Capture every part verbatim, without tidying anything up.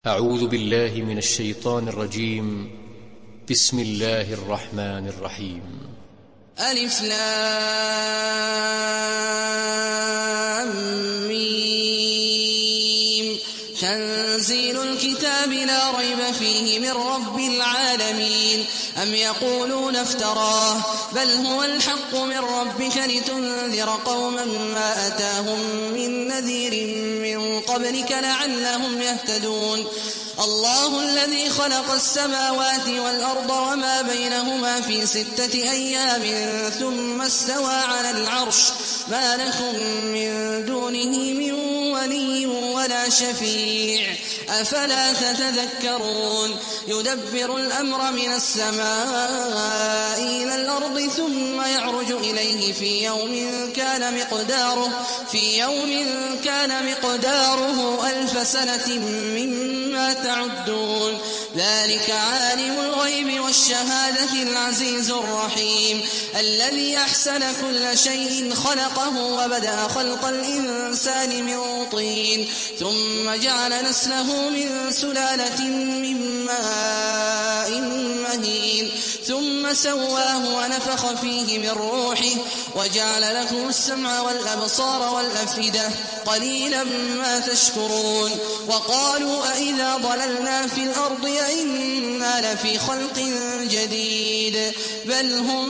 أعوذ بالله من الشيطان الرجيم. بسم الله الرحمن الرحيم. ألف لام ميم. تنزيل الكتاب لا ريب فيه من رب العالمين. أم يقولون افتراه بل هو الحق من ربك لتنذر قوما ما أتاهم من نذير من قبلك لعلهم يهتدون. الله الذي خلق السماوات والأرض وما بينهما في ستة أيام ثم استوى على العرش ما لكم من دونه من ولي ولا شفيع أفلا تتذكرون. يدبر الأمر من السماء إلى الأرض ثم يعرج إليه في يوم كان مقداره في يوم كان مقداره ألف سنة مما تعدون. ذلك عالم الغيب والشهادة العزيز الرحيم الذي أحسن كل شيء خلقه وبدأ خلق الإنسان من طين ثم جعل نسله من سلالة من ماء مهين ثم سواه ونفخ فيه من روحه وجعل لكم السمع والأبصار والأفئدة قليلا ما تشكرون. وقالوا أئذا ضللنا في الأرض أئنا لفي خلق جديد بل هم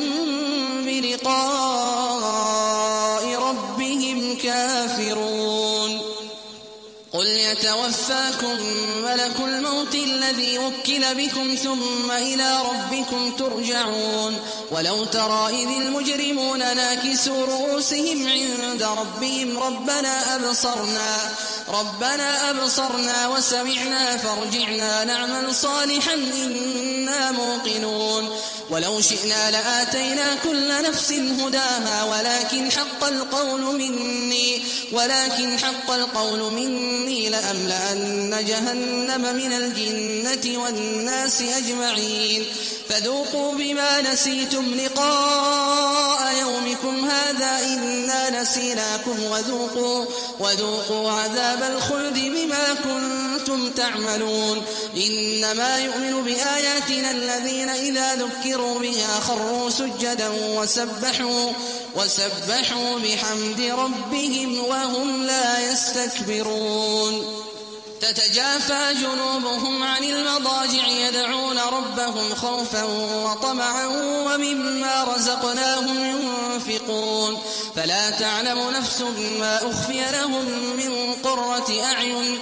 بلقاء ربهم كافرون. قل يتوفاكم ملك الموت الذي وكل بكم ثم إلى ربكم ترجعون. ولو ترى إذ المجرمون ناكسوا رؤوسهم عند ربهم ربنا أبصرنا ربنا أبصرنا وسمعنا فارجعنا نعمل صالحا إنا موقنون. ولو شئنا لآتينا كل نفس هداها ولكن حق القول مني ولكن حق القول مني لأملأن جهنم من الجنة والناس أجمعين. فذوقوا بما نسيتم لقاء يومكم هذا إنا نسيناكم وذوقوا, وذوقوا عذاب الخلد بما كنتم تعملون. إنما يؤمن بآياتنا الذين إذا ذكروا بها خروا سجدا وسبحوا, وسبحوا بحمد ربهم وهم لا يستكبرون. تتجافى جنوبهم عن المضاجع يدعون ربهم خوفا وطمعا ومما رزقناهم ينفقون. فلا تعلم نفس ما أخفي لهم من قرة أعين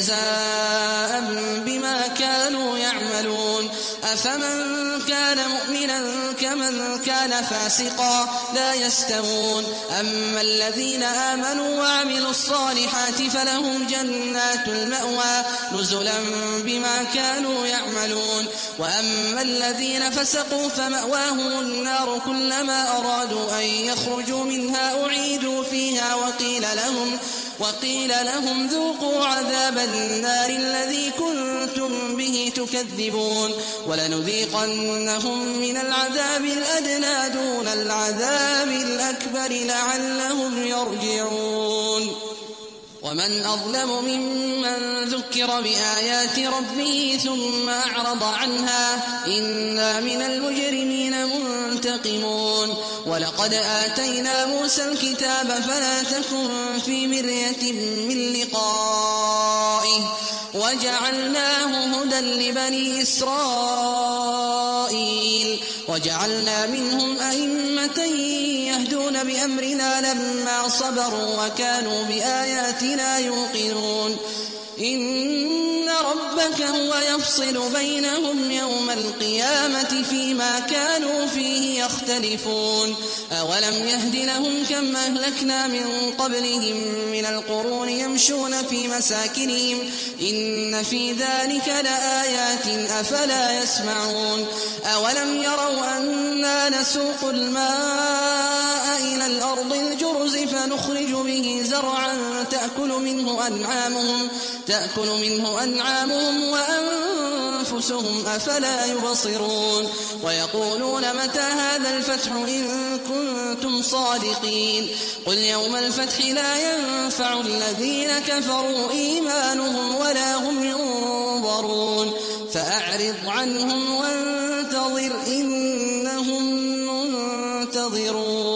جزاء بما كانوا يعملون. أفمن كان مؤمنا كمن كان فاسقا لا يستوون. أما الذين آمنوا وعملوا الصالحات فلهم جنات المأوى نزلا بما كانوا يعملون. وأما الذين فسقوا فمأواهم النار كلما أرادوا أن يخرجوا منها أعيدوا فيها وقيل لهم وقيل لهم ذوقوا عذاب النار الذي كنتم به تكذبون. ولنذيقنهم من العذاب الأدنى دون العذاب الأكبر لعلهم يرجعون. ومن أظلم ممن ذكر بآيات ربه ثم أعرض عنها إنا من المجرمين منتقمون. ولقد آتينا موسى الكتاب فلا تكن في مرية من لقائه وجعلناه هدى لبني إسرائيل وجعلنا منهم أئمة يهدون بأمرنا لما صبروا وكانوا بآياتنا يوقنون. إن ربك هو يفصل بينهم يوم القيامة فيما كانوا فيه يختلفون. أولم يهد لهم كم أهلكنا من قبلهم من القرون يمشون في مساكنهم إن في ذلك لآيات أفلا يسمعون. أولم يروا أنا نسوق الماء إلى الأرض الجرز فنخرج به زرعا تأكل منه أنعامهم تأكل منه أنعامهم وأنفسهم أفلا يبصرون. ويقولون متى هذا الفتح إن كنتم صادقين. قل يوم الفتح لا ينفع الذين كفروا إيمانهم ولا هم ينظرون. فأعرض عنهم وانتظر إنهم منتظرون